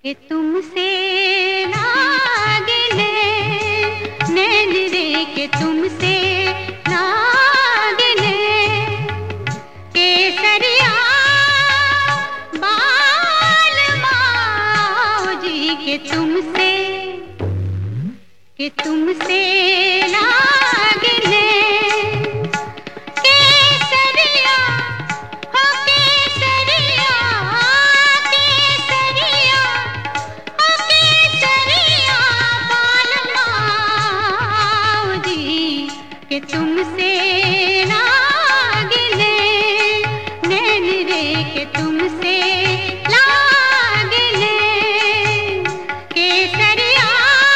कि तुमसे लागिले नैन रे के तुमसे लागिले केसरिया बाल माओ जी के तुमसे लागिले केसरिया हो केसरिया केसरिया हो केसरिया बाल माओ जी के तुमसे लागिले नैन रे के तुमसे लागिले केसरिया।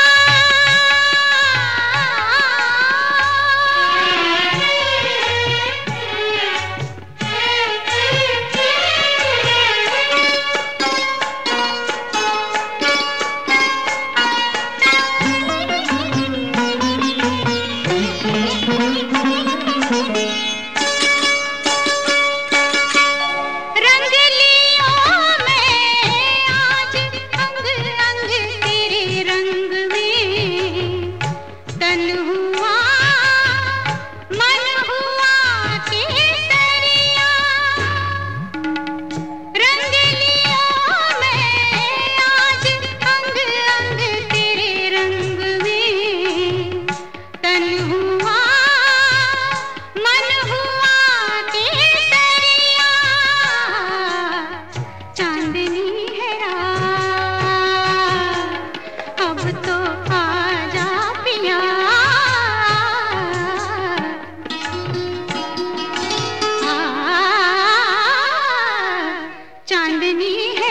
चांदनी है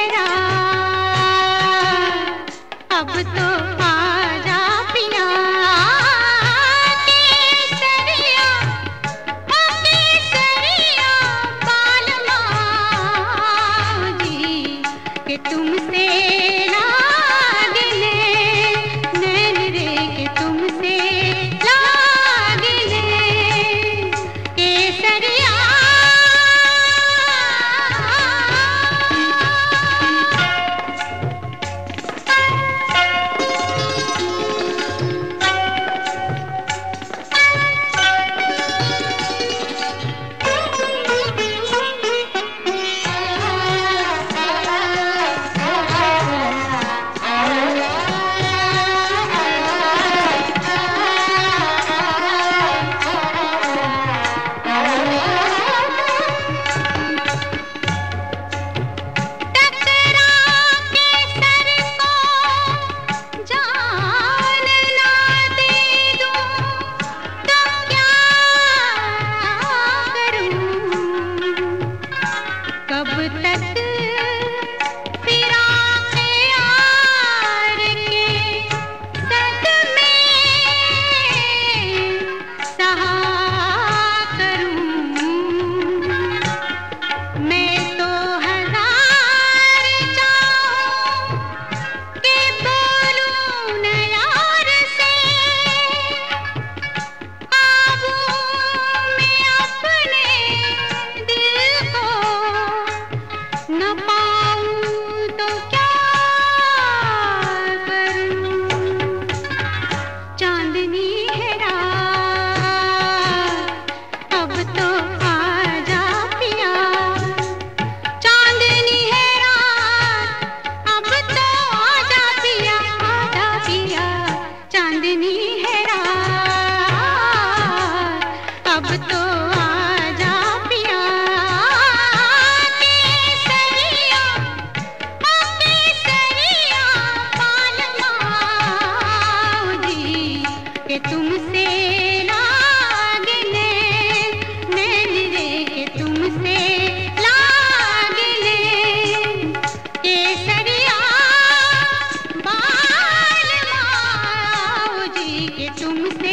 रात अब तो आजा पिया केसरिया ओ केसरिया बाल माओ जी के तुमसे लागिले नैन रे के तुमसे लागिले केसरिया। कब तक फिराक़े यार के सदमे सहा करूं मैं तो हजार चाहूं कि बोलूं न यार से काबू में अपने दिल को न पाऊं तो क्या करूं। चांदनी है रात अब तो आजा पिया चांदनी है रात अब तो आजा पिया चांदनी है रात अब तो आजा पिया केसरिया ओ केसरिया बाल माओ जी के तुमसे लागिले नैन रे के तुमसे लागिले केसरिया बाल माओ जी के तुमसे